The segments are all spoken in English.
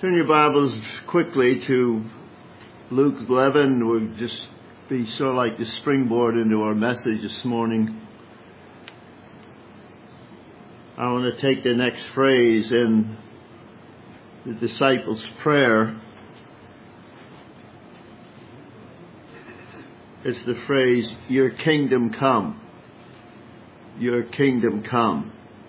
Turn your Bibles quickly to Luke 11. We'll just be sort of like the springboard into our message this morning. I want to take the next phrase in the disciples' prayer. It's the phrase, "Your kingdom come. Your kingdom come."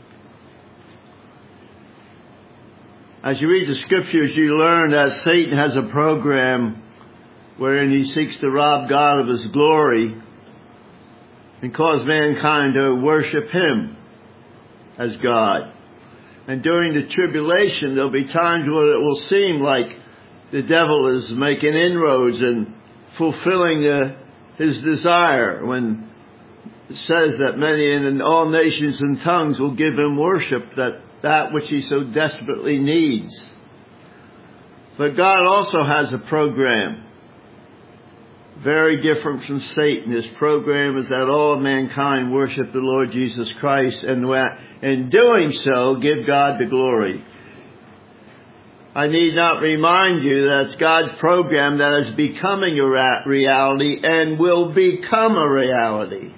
As you read the scriptures, you learn that Satan has a program wherein he seeks to rob God of his glory and cause mankind to worship him as God. And during the tribulation, there'll be times where it will seem like the devil is making inroads and fulfilling his desire, when it says that many in all nations and tongues will give him worship, that which he so desperately needs. But God also has a program very different from Satan. His program is that all of mankind worship the Lord Jesus Christ, and in doing so, give God the glory. I need not remind you that it's God's program that is becoming a reality and will become a reality.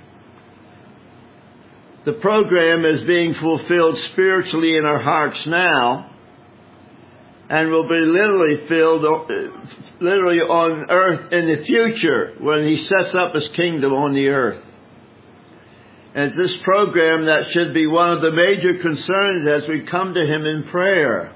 The program is being fulfilled spiritually in our hearts now, and will be literally on earth in the future when he sets up his kingdom on the earth. And it's this program that should be one of the major concerns as we come to him in prayer.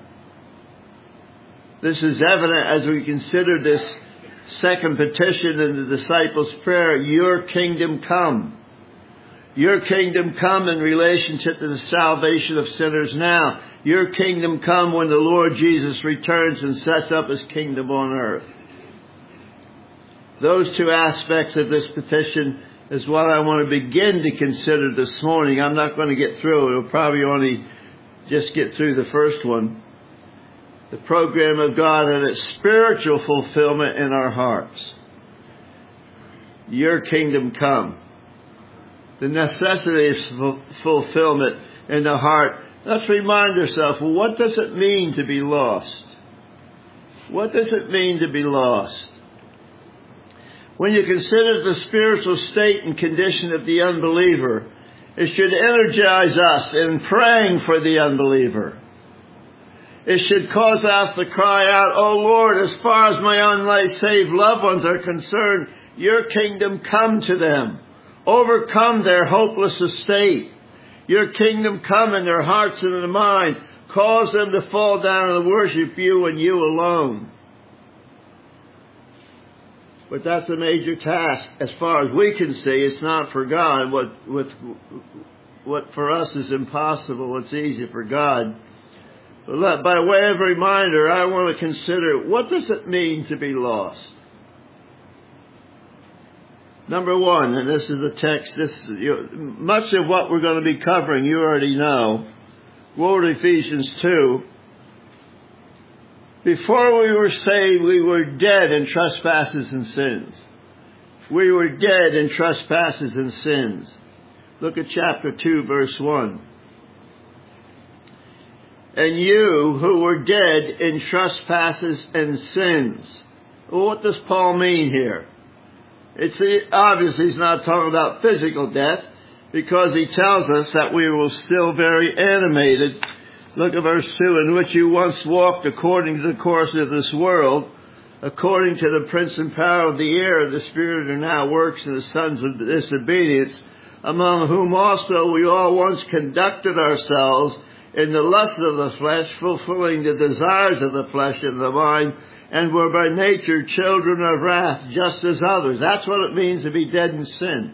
This is evident as we consider this second petition in the disciples' prayer, "Your kingdom come." Your kingdom come in relationship to the salvation of sinners now. Your kingdom come when the Lord Jesus returns and sets up his kingdom on earth. Those two aspects of this petition is what I want to begin to consider this morning. I'm not going to get through it. We'll probably only just get through the first one. The program of God and its spiritual fulfillment in our hearts. Your kingdom come. The necessity of fulfillment in the heart. Let's remind ourselves, well, what does it mean to be lost? What does it mean to be lost? When you consider the spiritual state and condition of the unbeliever, it should energize us in praying for the unbeliever. It should cause us to cry out, "Oh Lord, as far as my unsaved loved ones are concerned, your kingdom come to them. Overcome their hopeless estate. Your kingdom come in their hearts and in their mind. Cause them to fall down and worship you and you alone." But that's a major task. As far as we can see, it's not for God. What for us is impossible, it's easy for God. But by way of reminder, I want to consider, what does it mean to be lost? Number one, and this is the text, much of what we're going to be covering you already know. Go to Ephesians 2. Before we were saved, we were dead in trespasses and sins. We were dead in trespasses and sins. Look at chapter 2, verse 1. "And you who were dead in trespasses and sins." Well, what does Paul mean here? Obviously he's not talking about physical death, because he tells us that we were still very animated. Look at verse 2. "In which you once walked according to the course of this world, according to the prince and power of the air, the spirit who now works in the sons of disobedience, among whom also we all once conducted ourselves in the lust of the flesh, fulfilling the desires of the flesh and the mind, and were by nature children of wrath, just as others." That's what it means to be dead in sin.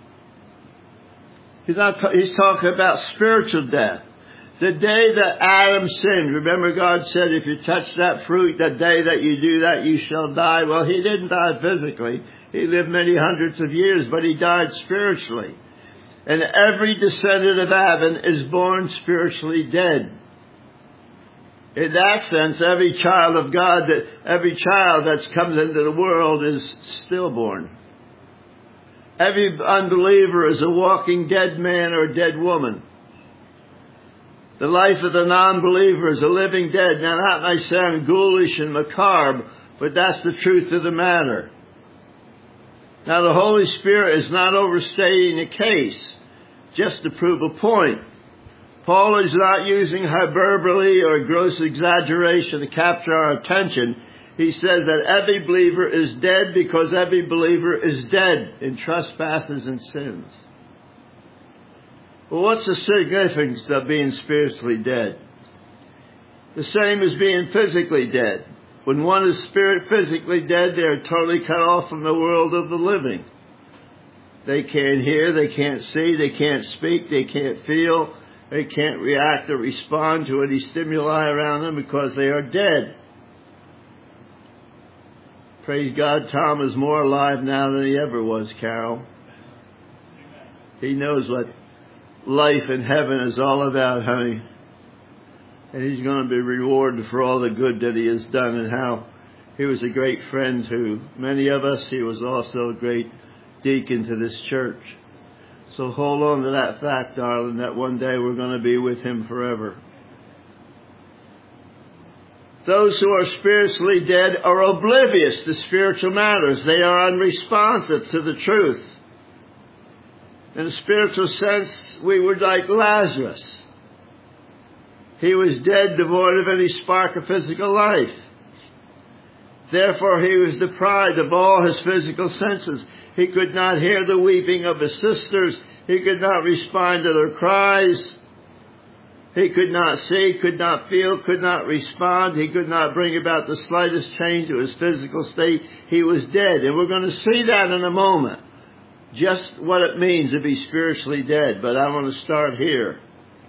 He's talking about spiritual death. The day that Adam sinned, remember God said, "If you touch that fruit, the day that you do that, you shall die." Well, he didn't die physically. He lived many hundreds of years, but he died spiritually. And every descendant of Adam is born spiritually dead. In that sense, every child of God, every child that comes into the world is stillborn. Every unbeliever is a walking dead man or dead woman. The life of the non-believer is a living dead. Now that may sound ghoulish and macabre, but that's the truth of the matter. Now the Holy Spirit is not overstating the case, just to prove a point. Paul is not using hyperbole or gross exaggeration to capture our attention. He says that every believer is dead because every believer is dead in trespasses and sins. Well, what's the significance of being spiritually dead? The same as being physically dead. When one is physically dead, they are totally cut off from the world of the living. They can't hear, they can't see, they can't speak, they can't feel, they can't react or respond to any stimuli around them because they are dead. Praise God, Tom is more alive now than he ever was, Carol. He knows what life in heaven is all about, honey. And he's going to be rewarded for all the good that he has done and how he was a great friend to many of us. He was also a great deacon to this church. So hold on to that fact, darling, that one day we're going to be with him forever. Those who are spiritually dead are oblivious to spiritual matters. They are unresponsive to the truth. In a spiritual sense, we were like Lazarus. He was dead, devoid of any spark of physical life. Therefore, he was deprived of all his physical senses. He could not hear the weeping of his sisters. He could not respond to their cries. He could not see, could not feel, could not respond. He could not bring about the slightest change to his physical state. He was dead. And we're going to see that in a moment. Just what it means to be spiritually dead. But I want to start here.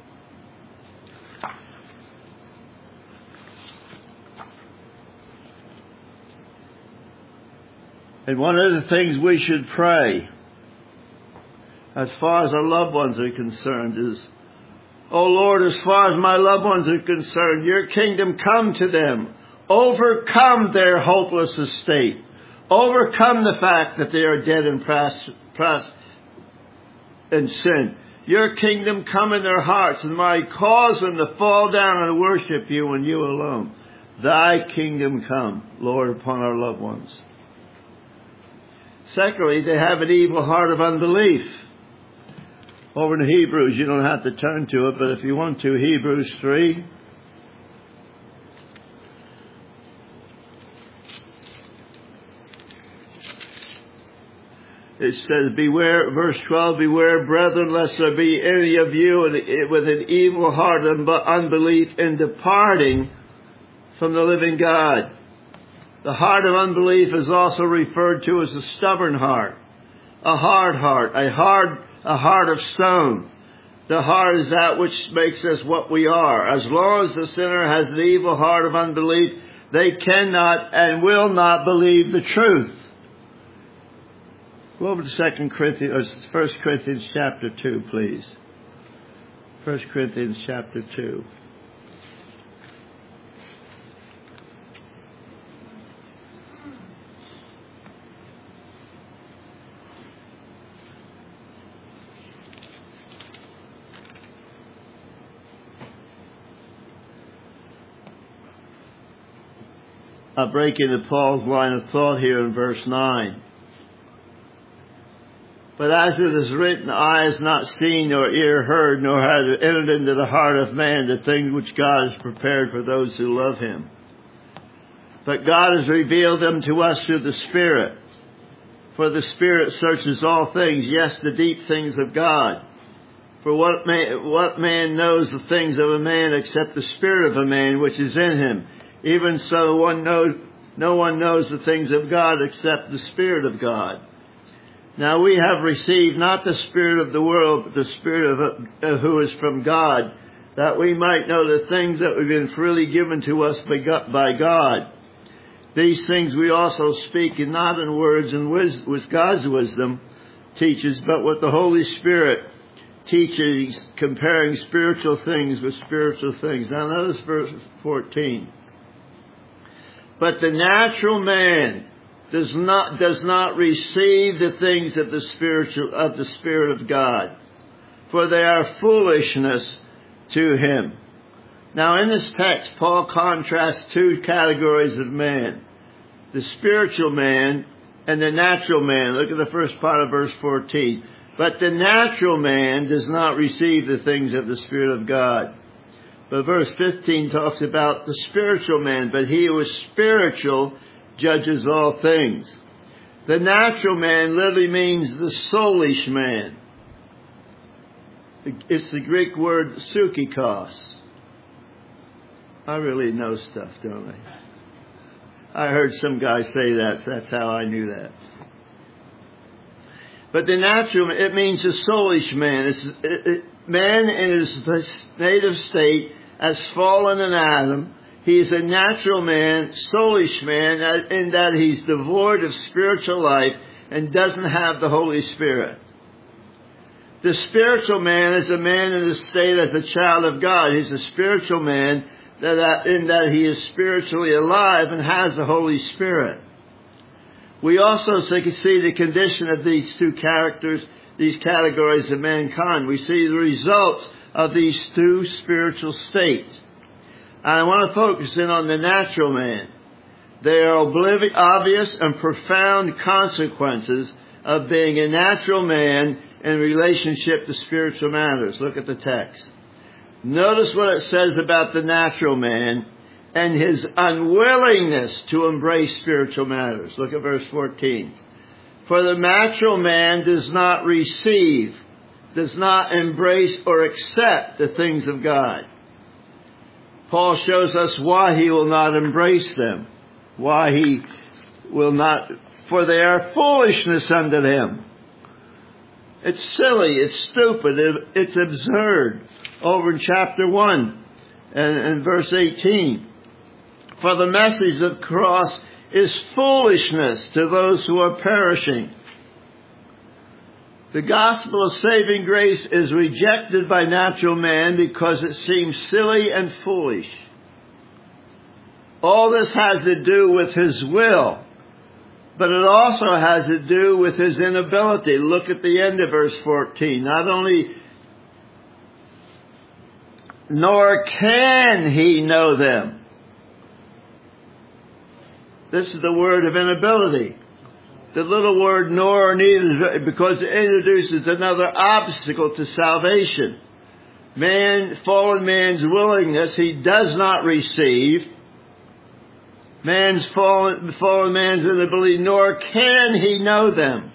And one of the things we should pray, as far as our loved ones are concerned, is, oh Lord, as far as my loved ones are concerned, your kingdom come to them. Overcome their hopeless estate. Overcome the fact that they are dead in sin. Your kingdom come in their hearts, and might cause them to fall down and worship you and you alone. Thy kingdom come, Lord, upon our loved ones. Secondly, they have an evil heart of unbelief. Over in Hebrews, you don't have to turn to it, but if you want to, Hebrews 3. It says, beware, verse 12, beware, brethren, lest there be any of you with an evil heart and unbelief in departing from the living God. The heart of unbelief is also referred to as a stubborn heart, a hard heart, a heart of stone. The heart is that which makes us what we are. As long as the sinner has an evil heart of unbelief, they cannot and will not believe the truth. Go over to 1 Corinthians chapter 2, please. 1 Corinthians chapter 2. I'll break into Paul's line of thought here in verse 9. But as it is written, eye has not seen, nor ear heard, nor has it entered into the heart of man the things which God has prepared for those who love him. But God has revealed them to us through the Spirit. For the Spirit searches all things, yes, the deep things of God. For what man knows the things of a man except the spirit of a man which is in him? Even so, no one knows the things of God except the Spirit of God. Now we have received not the spirit of the world, but the Spirit of who is from God, that we might know the things that have been freely given to us by God. These things we also speak, and not in words and with God's wisdom teaches, but with the Holy Spirit teaches, comparing spiritual things with spiritual things. Now notice verse 14. But the natural man does not receive the things of the Spirit of God, for they are foolishness to him. Now in this text, Paul contrasts two categories of man. The spiritual man and the natural man. Look at the first part of verse 14. But the natural man does not receive the things of the Spirit of God. But verse 15 talks about the spiritual man. But he who is spiritual judges all things. The natural man literally means the soulish man. It's the Greek word psychikos. I really know stuff, don't I? I heard some guy say that, so that's how I knew that. But the natural, it means the soulish man. Man in his native state, as fallen in Adam, he is a natural man, soulish man, in that he's devoid of spiritual life and doesn't have the Holy Spirit. The spiritual man is a man in his state as a child of God. He's a spiritual man in that he is spiritually alive and has the Holy Spirit. We also see the condition of these two characters, these categories of mankind. We see the results of these two spiritual states. And I want to focus in on the natural man. There are obvious and profound consequences of being a natural man in relationship to spiritual matters. Look at the text. Notice what it says about the natural man and his unwillingness to embrace spiritual matters. Look at verse 14. For the natural man does not receive, does not embrace or accept the things of God. Paul shows us why he will not embrace them. Why he will not, for they are foolishness unto him. It's silly, it's stupid, it's absurd. Over in chapter 1 and verse 18. For the message of the cross is foolishness to those who are perishing. The gospel of saving grace is rejected by natural man because it seems silly and foolish. All this has to do with his will, but it also has to do with his inability. Look at the end of verse 14. Not only, nor can he know them. This is the word of inability. The little word nor or neither, because it introduces another obstacle to salvation. Fallen man's willingness, he does not receive. Fallen man's inability, nor can he know them.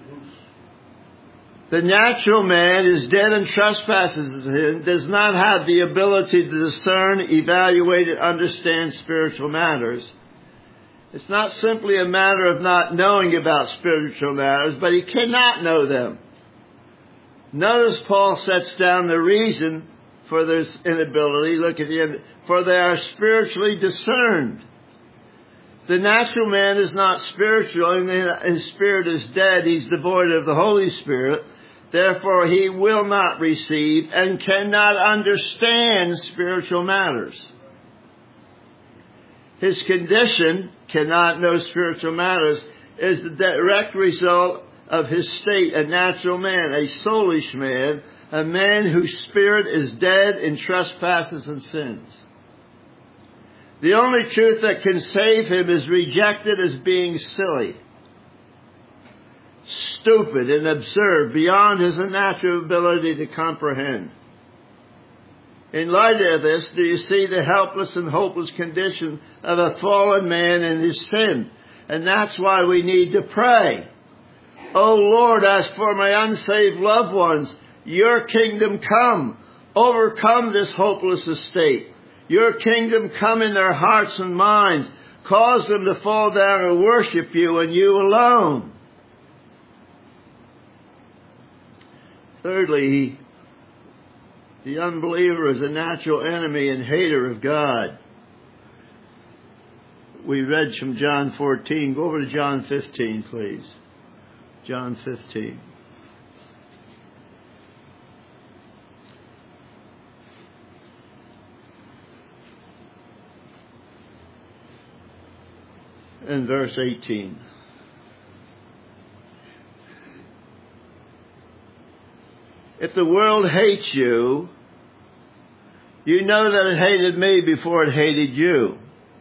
The natural man is dead in trespasses and does not have the ability to discern, evaluate, and understand spiritual matters. It's not simply a matter of not knowing about spiritual matters, but he cannot know them. Notice Paul sets down the reason for this inability. Look at the end. For they are spiritually discerned. The natural man is not spiritual, and his spirit is dead. He's devoid of the Holy Spirit. Therefore, he will not receive and cannot understand spiritual matters. His condition, cannot know spiritual matters, is the direct result of his state, a natural man, a soulish man, a man whose spirit is dead in trespasses and sins. The only truth that can save him is rejected as being silly, stupid, and absurd, beyond his natural ability to comprehend. In light of this, do you see the helpless and hopeless condition of a fallen man in his sin? And that's why we need to pray. Oh Lord, as for my unsaved loved ones, your kingdom come. Overcome this hopeless estate. Your kingdom come in their hearts and minds. Cause them to fall down and worship you and you alone. Thirdly, the unbeliever is a natural enemy and hater of God. We read from John 14. Go over to John 15, please. John 15. And verse 18. If the world hates you, You know that it hated me before it hated you.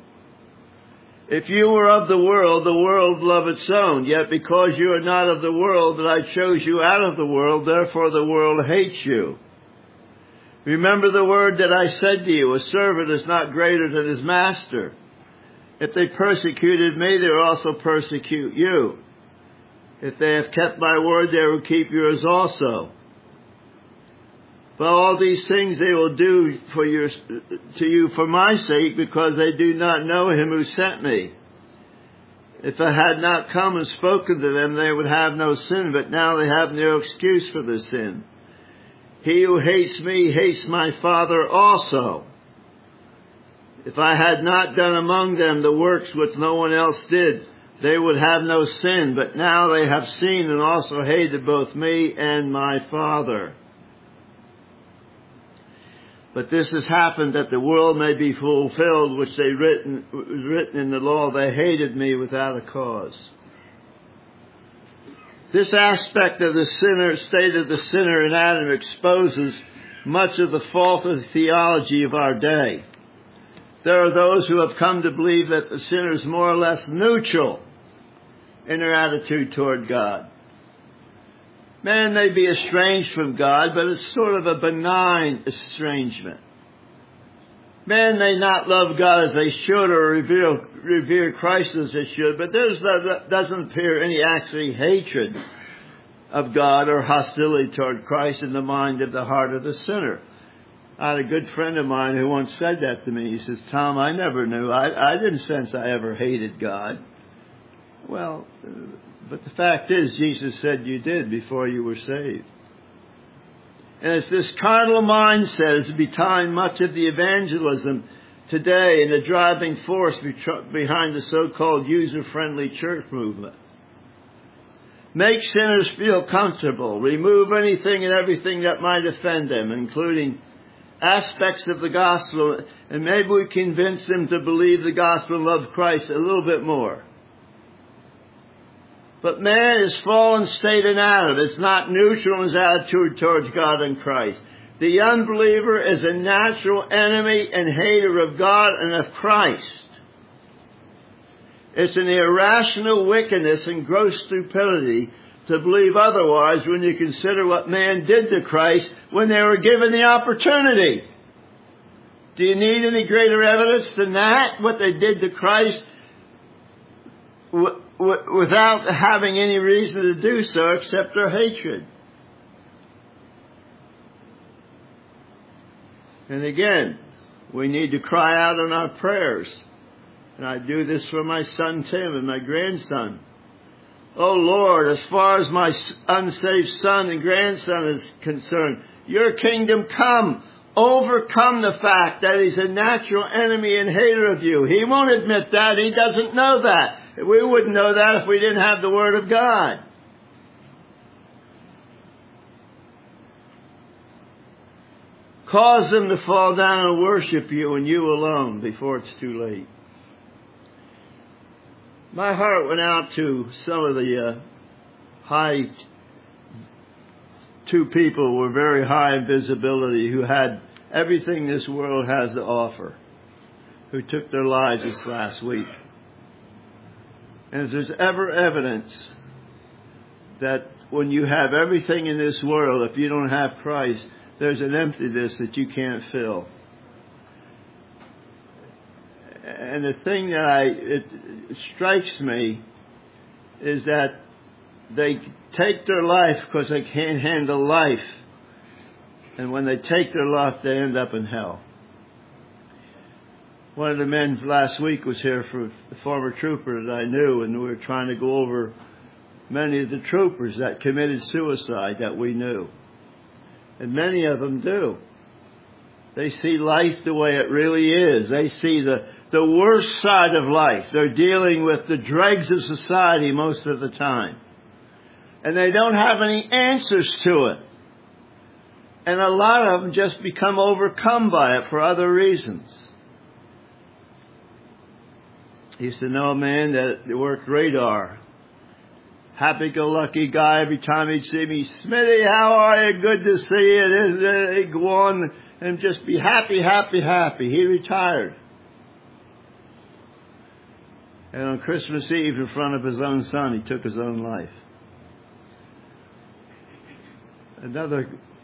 If you were of the world love its own. Yet because you are not of the world, that I chose you out of the world, therefore the world hates you. Remember the word that I said to you, a servant is not greater than his master. If they persecuted me, they will also persecute you. If they have kept my word, they will keep yours also. But all these things they will do to you for my sake, because they do not know him who sent me. If I had not come and spoken to them, they would have no sin, but now they have no excuse for their sin. He who hates me hates my Father also. If I had not done among them the works which no one else did, they would have no sin, but now they have seen and also hated both me and my Father. But this has happened that the world may be fulfilled, which was written in the law, they hated me without a cause. This aspect of the state of the sinner in Adam exposes much of the faulty theology of our day. There are those who have come to believe that the sinner is more or less neutral in their attitude toward God. Man may be estranged from God, but it's sort of a benign estrangement. Man may not love God as they should or revere Christ as they should, but there doesn't appear any actually hatred of God or hostility toward Christ in the mind of the heart of the sinner. I had a good friend of mine who once said that to me. He says, Tom, I never knew. I didn't sense I ever hated God. Well, but the fact is, Jesus said you did before you were saved. And it's this carnal mindset is behind much of the evangelism today and the driving force behind the so-called user-friendly church movement. Make sinners feel comfortable. Remove anything and everything that might offend them, including aspects of the gospel, and maybe we convince them to believe the gospel and love Christ a little bit more. But man is fallen state in Adam. It's not neutral in his attitude towards God and Christ. The unbeliever is a natural enemy and hater of God and of Christ. It's an irrational wickedness and gross stupidity to believe otherwise when you consider what man did to Christ when they were given the opportunity. Do you need any greater evidence than that? What they did to Christ without having any reason to do so except their hatred. And again, we need to cry out in our prayers. And I do this for my son Tim and my grandson. Oh Lord, as far as my unsaved son and grandson is concerned, your kingdom come. Overcome the fact that he's a natural enemy and hater of you. He won't admit that. He doesn't know that. We wouldn't know that if we didn't have the Word of God. Cause them to fall down and worship you and you alone before it's too late. My heart went out to some of the two people who were very high in visibility, who had everything this world has to offer, who took their lives this last week. And if there's ever evidence that when you have everything in this world, if you don't have Christ, there's an emptiness that you can't fill. And the thing that it strikes me is that they take their life because they can't handle life. And when they take their life, they end up in hell. One of the men last week was here for the former trooper that I knew, and we were trying to go over many of the troopers that committed suicide that we knew. And many of them do. They see life the way it really is. They see the worst side of life. They're dealing with the dregs of society most of the time. And they don't have any answers to it. And a lot of them just become overcome by it for other reasons. I used to know a man that worked radar. happy-go-lucky guy. Every time he'd see me, Smitty, how are you? Good to see you. Isn't it? He'd go on and just be happy, happy, happy. He retired. And on Christmas Eve, in front of his own son, he took his own life. Another